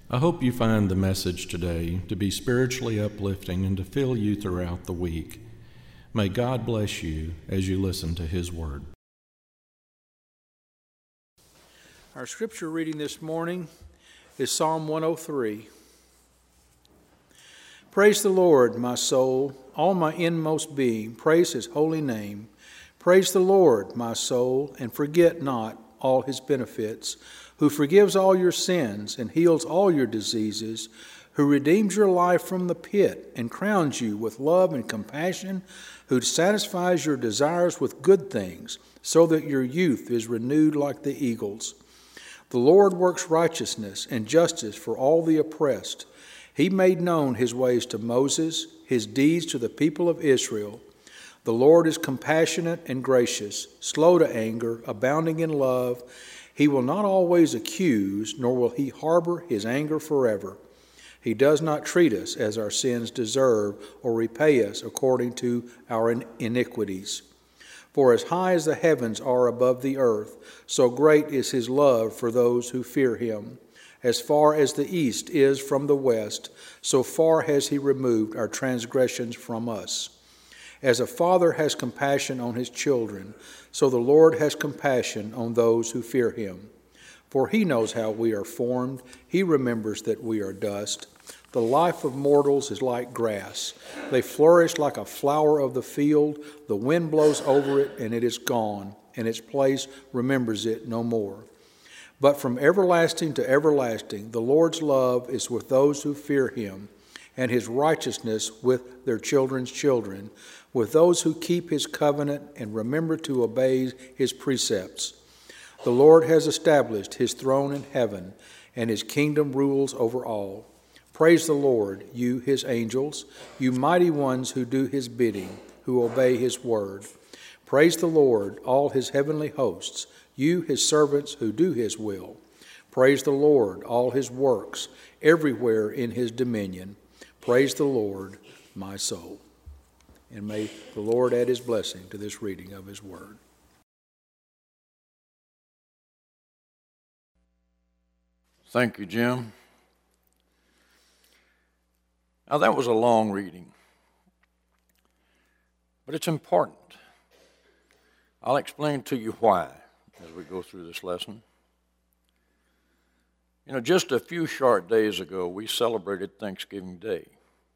I hope you find the message today to be spiritually uplifting and to fill you throughout the week. May God bless you as you listen to His Word. Our scripture reading this morning is Psalm 103. Praise the Lord, my soul, all my inmost being, praise His holy name. Praise the Lord, my soul, and forget not all His benefits, who forgives all your sins and heals all your diseases, who redeems your life from the pit and crowns you with love and compassion, who satisfies your desires with good things, so that your youth is renewed like the eagles. The Lord works righteousness and justice for all the oppressed. He made known His ways to Moses, His deeds to the people of Israel. The Lord is compassionate and gracious, slow to anger, abounding in love. He will not always accuse, nor will He harbor His anger forever. He does not treat us as our sins deserve or repay us according to our iniquities. For as high as the heavens are above the earth, so great is His love for those who fear Him. As far as the east is from the west, so far has He removed our transgressions from us. As a father has compassion on his children, so the Lord has compassion on those who fear Him. For He knows how we are formed. He remembers that we are dust. The life of mortals is like grass. They flourish like a flower of the field. The wind blows over it, and it is gone, and its place remembers it no more. But from everlasting to everlasting, the Lord's love is with those who fear Him, and His righteousness with their children's children, with those who keep His covenant and remember to obey His precepts. The Lord has established His throne in heaven, and His kingdom rules over all. Praise the Lord, you His angels, you mighty ones who do His bidding, who obey His word. Praise the Lord, all His heavenly hosts, you His servants who do His will. Praise the Lord, all His works, everywhere in His dominion. Praise the Lord, my soul. And may the Lord add His blessing to this reading of His word. Thank you, Jim. Now, that was a long reading, but it's important. I'll explain to you why as we go through this lesson. You know, just a few short days ago, we celebrated Thanksgiving Day.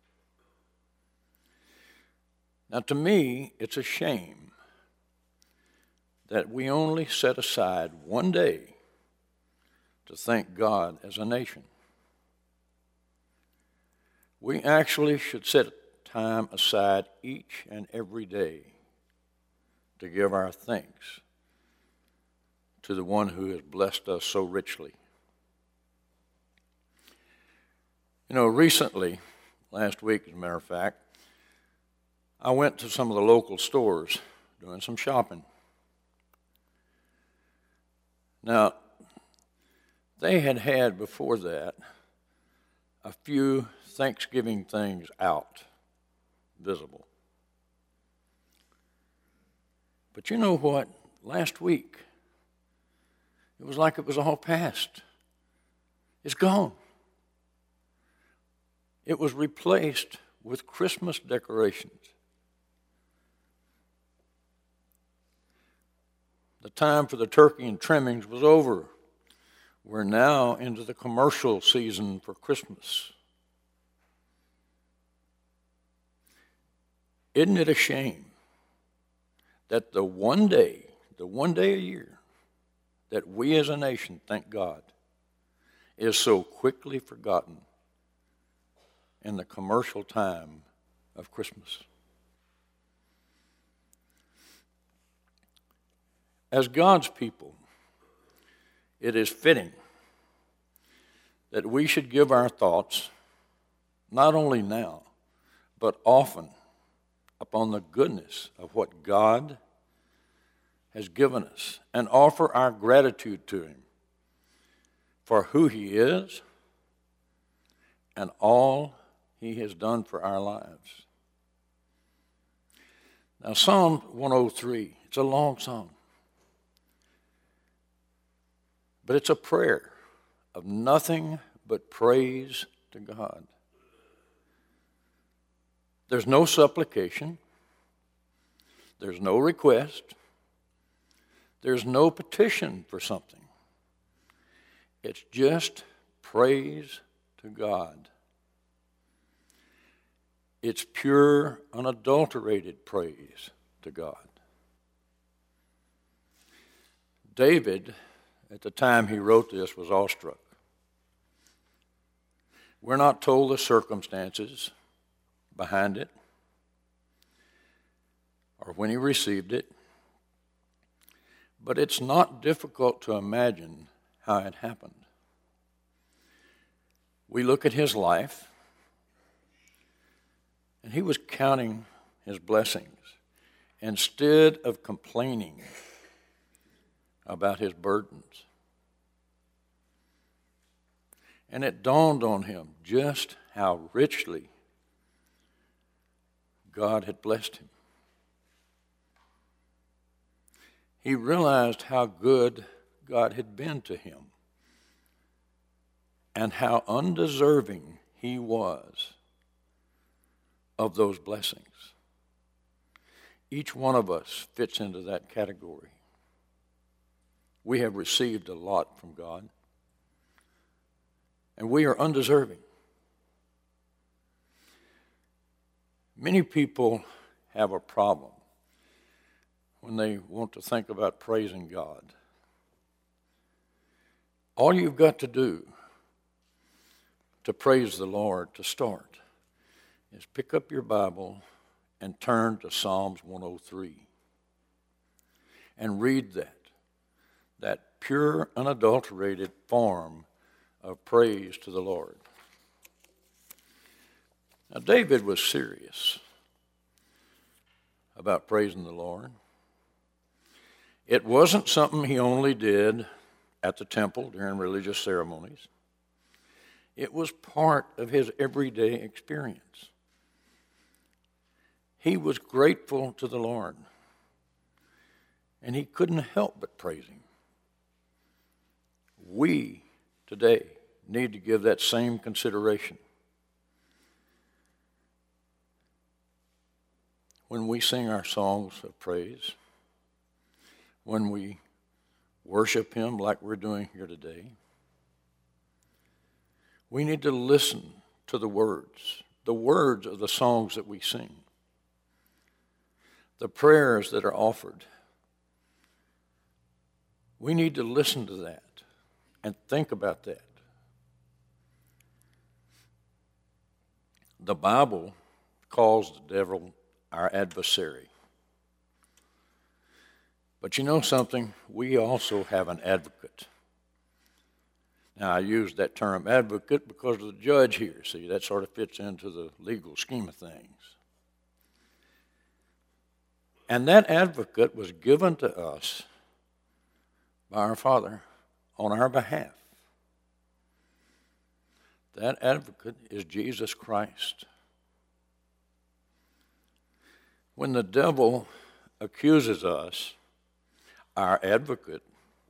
Now, to me, it's a shame that we only set aside one day to thank God as a nation. We actually should set time aside each and every day to give our thanks to the one who has blessed us so richly. You know, recently, last week as a matter of fact, I went to some of the local stores doing some shopping. Now, they had before that a few Thanksgiving things out, visible. But you know what? Last week, it was like it was all past. It's gone. It was replaced with Christmas decorations. The time for the turkey and trimmings was over. We're now into the commercial season for Christmas. Isn't it a shame that the one day a year that we as a nation, thank God, is so quickly forgotten in the commercial time of Christmas? As God's people, it is fitting that we should give our thoughts, not only now, but often, upon the goodness of what God has given us and offer our gratitude to Him for who He is and all He has done for our lives. Now, Psalm 103, it's a long song, but it's a prayer of nothing but praise to God. There's no supplication. There's no request. There's no petition for something. It's just praise to God. It's pure, unadulterated praise to God. David, at the time he wrote this, was awestruck. We're not told the circumstances behind it or when he received it, but it's not difficult to imagine how it happened. We look at his life, and he was counting his blessings instead of complaining about his burdens. And it dawned on him just how richly God had blessed him. He realized how good God had been to him and how undeserving he was of those blessings. Each one of us fits into that category. We have received a lot from God, and we are undeserving. Many people have a problem when they want to think about praising God. All you've got to do to praise the Lord to start is pick up your Bible and turn to Psalms 103 and read that pure, unadulterated form of praise to the Lord. Now, David was serious about praising the Lord. It wasn't something he only did at the temple during religious ceremonies. It was part of his everyday experience. He was grateful to the Lord, and he couldn't help but praise him. We today need to give that same consideration. When we sing our songs of praise, when we worship him like we're doing here today, we need to listen to the words of the songs that we sing, the prayers that are offered. We need to listen to that and think about that. The Bible calls the devil our adversary. But you know something? We also have an advocate. Now, I use that term advocate because of the judge here. See, that sort of fits into the legal scheme of things. And that advocate was given to us by our Father on our behalf. That advocate is Jesus Christ. When the devil accuses us, our advocate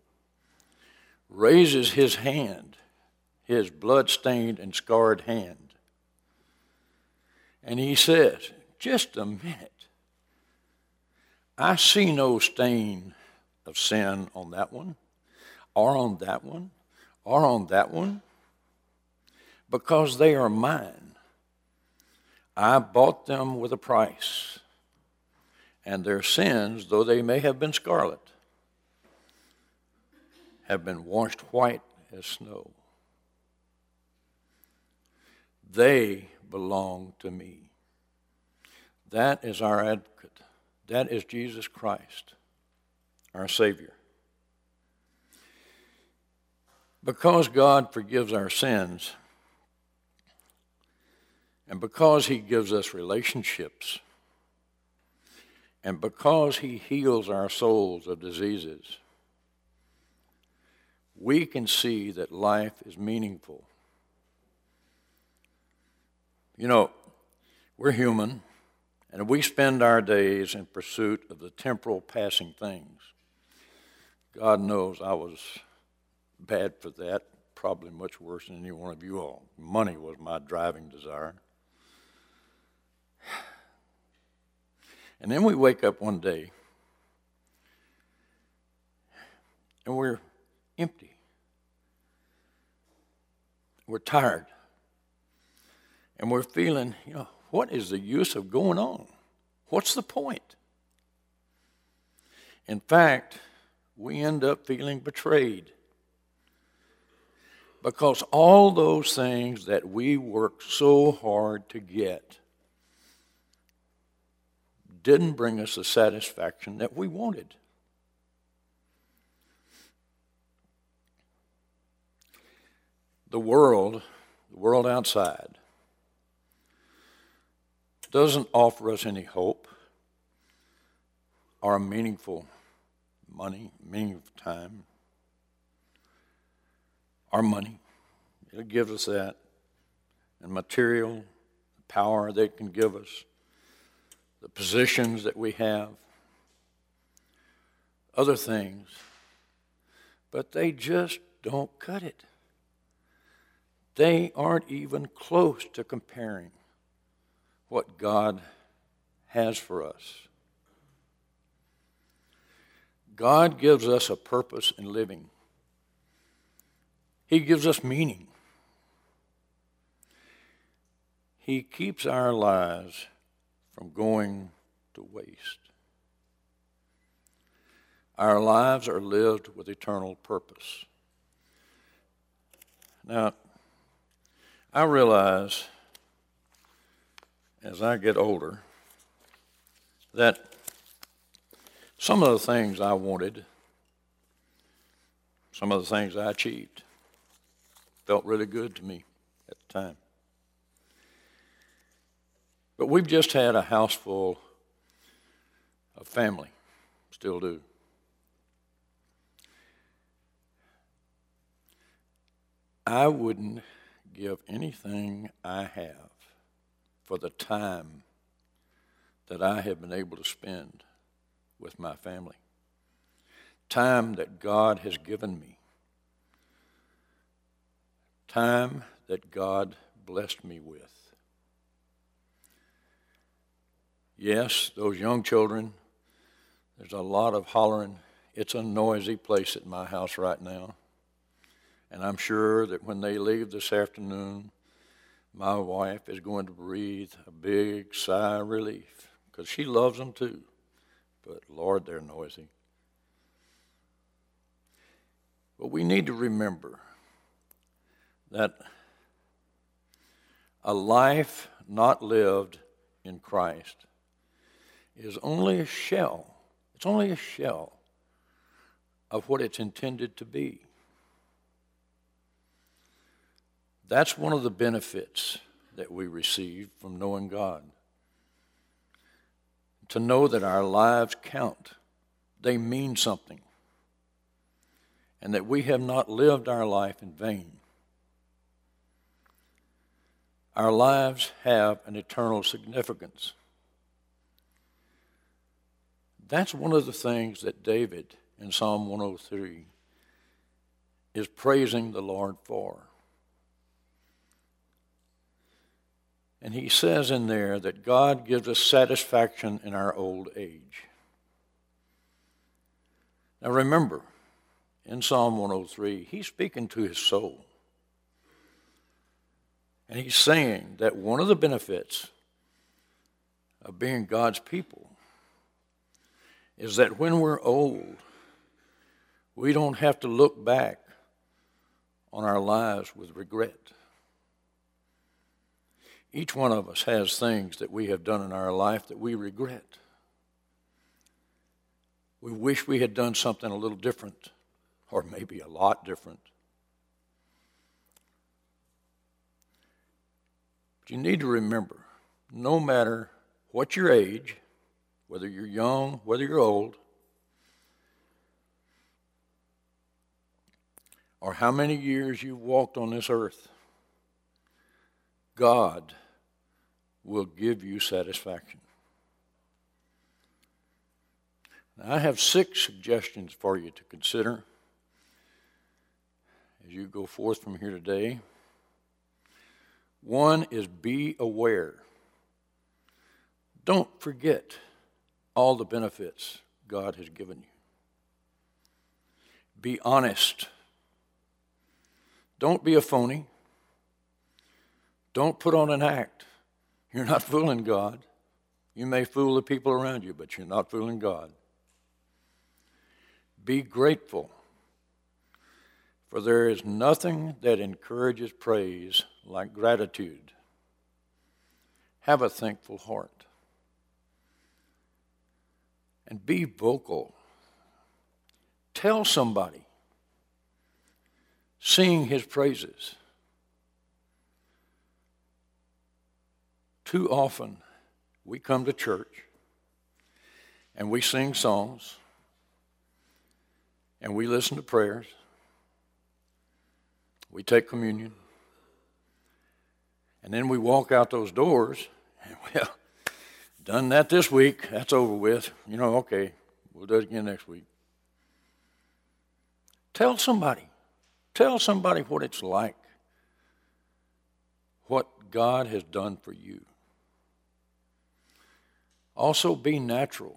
raises his hand, his blood-stained and scarred hand, and he says, just a minute, I see no stain of sin on that one, or on that one, or on that one, because they are mine. I bought them with a price, and their sins, though they may have been scarlet, have been washed white as snow. They belong to me. That is our advocate. That is Jesus Christ, our Savior. Because God forgives our sins, and because he gives us relationships, and because he heals our souls of diseases, we can see that life is meaningful. You know, we're human, and we spend our days in pursuit of the temporal passing things. God knows I was bad for that probably much worse than any one of you all. Money was my driving desire. And then we wake up one day and we're empty. We're tired. And we're feeling, what is the use of going on? What's the point? In fact, we end up feeling betrayed. Because all those things that we worked so hard to get didn't bring us the satisfaction that we wanted. The world outside, doesn't offer us any hope or a meaningful money, meaningful time, or money. It gives us that. And material, power that it can give us, the positions that we have, other things. But they just don't cut it. They aren't even close to comparing what God has for us. God gives us a purpose in living. He gives us meaning. He keeps our lives from going to waste. Our lives are lived with eternal purpose. Now, I realize as I get older that some of the things I wanted, some of the things I achieved, felt really good to me at the time. But we've just had a house full of family, still do. I wouldn't give anything I have for the time that I have been able to spend with my family. Time that God has given me. Time that God blessed me with. Yes, those young children, there's a lot of hollering. It's a noisy place at my house right now. And I'm sure that when they leave this afternoon, my wife is going to breathe a big sigh of relief because she loves them too. But Lord, they're noisy. But we need to remember that a life not lived in Christ is only a shell. It's only a shell of what it's intended to be. That's one of the benefits that we receive from knowing God. To know that our lives count. They mean something. And that we have not lived our life in vain. Our lives have an eternal significance. That's one of the things that David in Psalm 103 is praising the Lord for. And he says in there that God gives us satisfaction in our old age. Now remember, in Psalm 103, he's speaking to his soul. And he's saying that one of the benefits of being God's people is that when we're old, we don't have to look back on our lives with regret. Each one of us has things that we have done in our life that we regret. We wish we had done something a little different, or maybe a lot different. But you need to remember, no matter what your age, whether you're young, whether you're old, or how many years you've walked on this earth, God will give you satisfaction. Now, I have 6 suggestions for you to consider as you go forth from here today. One is be aware. Don't forget all the benefits God has given you. Be honest. Don't be a phony. Don't put on an act. You're not fooling God. You may fool the people around you, but you're not fooling God. Be grateful, for there is nothing that encourages praise like gratitude. Have a thankful heart. And be vocal. Tell somebody. Sing his praises. Too often, we come to church and we sing songs and we listen to prayers. We take communion. And then we walk out those doors and, well, done that this week. That's over with. Okay, we'll do it again next week. Tell somebody. Tell somebody what it's like, what God has done for you. Also, be natural.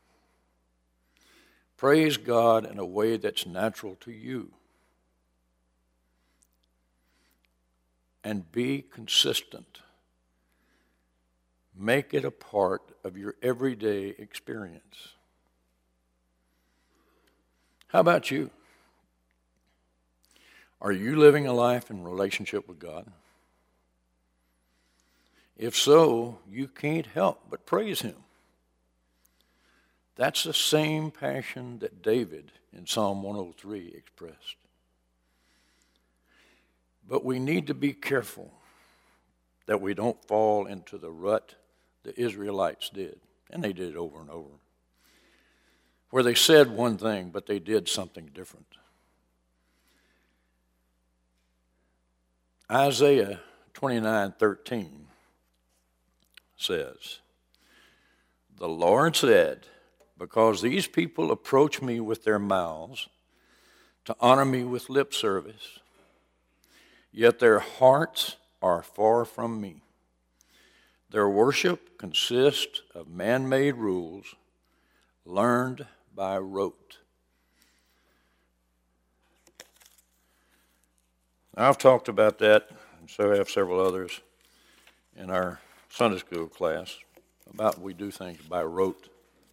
Praise God in a way that's natural to you. And be consistent. Make it a part of your everyday experience. How about you? Are you living a life in relationship with God? If so, you can't help but praise him. That's the same passion that David in Psalm 103 expressed. But we need to be careful that we don't fall into the rut the Israelites did. And they did it over and over. Where they said one thing, but they did something different. Isaiah 29:13 says, "The Lord said, because these people approach me with their mouths to honor me with lip service, yet their hearts are far from me. Their worship consists of man-made rules learned by rote." I've talked about that, and so have several others in our Sunday school class, about we do things by rote.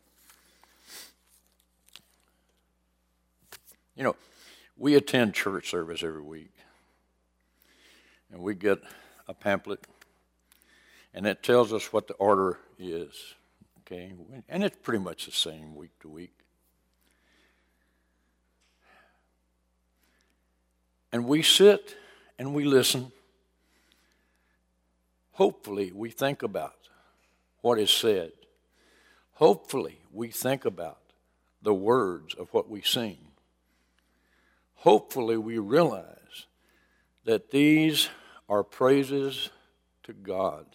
We attend church service every week, and we get a pamphlet, and it tells us what the order is, okay? And it's pretty much the same week to week. And we sit and we listen. Hopefully, we think about what is said. Hopefully, we think about the words of what we sing. Hopefully, we realize that these are praises to God.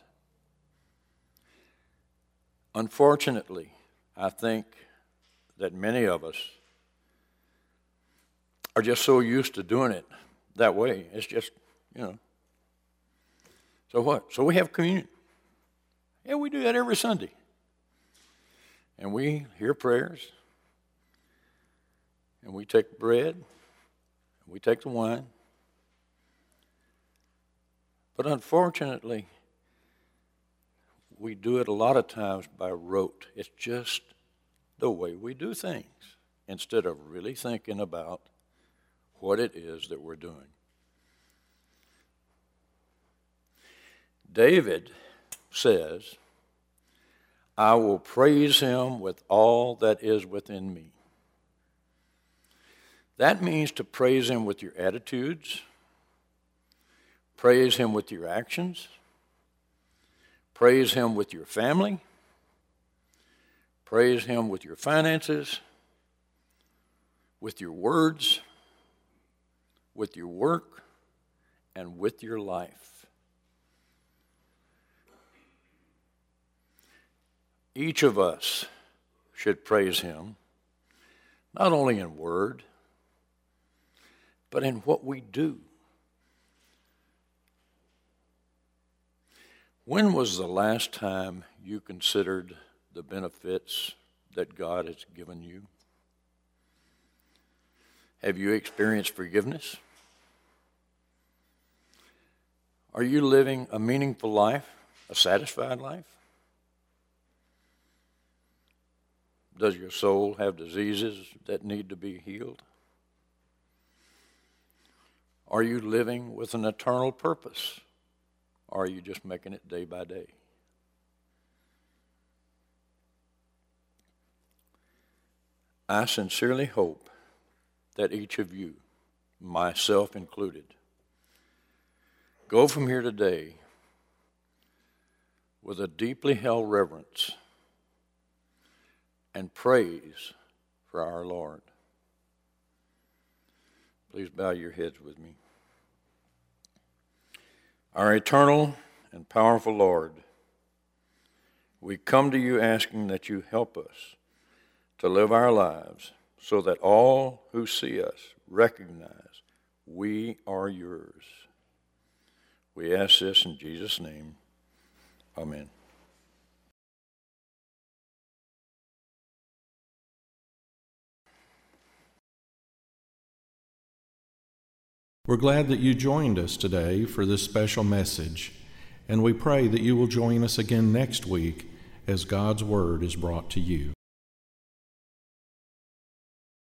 Unfortunately, I think that many of us are just so used to doing it that way. It's just, So what? So we have communion. Yeah, we do that every Sunday. And we hear prayers. And we take bread. And we take the wine. But unfortunately, we do it a lot of times by rote. It's just the way we do things, instead of really thinking about what it is that we're doing. David says, "I will praise him with all that is within me." That means to praise him with your attitudes, praise him with your actions, praise him with your family, praise him with your finances, with your words, with your work, and with your life. Each of us should praise him, not only in word, but in what we do. When was the last time you considered the benefits that God has given you? Have you experienced forgiveness? Are you living a meaningful life, a satisfied life? Does your soul have diseases that need to be healed? Are you living with an eternal purpose? Or are you just making it day by day? I sincerely hope that each of you, myself included, go from here today with a deeply held reverence and praise for our Lord. Please bow your heads with me. Our eternal and powerful Lord, we come to you asking that you help us to live our lives so that all who see us recognize we are yours. We ask this in Jesus' name. Amen. We're glad that you joined us today for this special message, and we pray that you will join us again next week as God's Word is brought to you.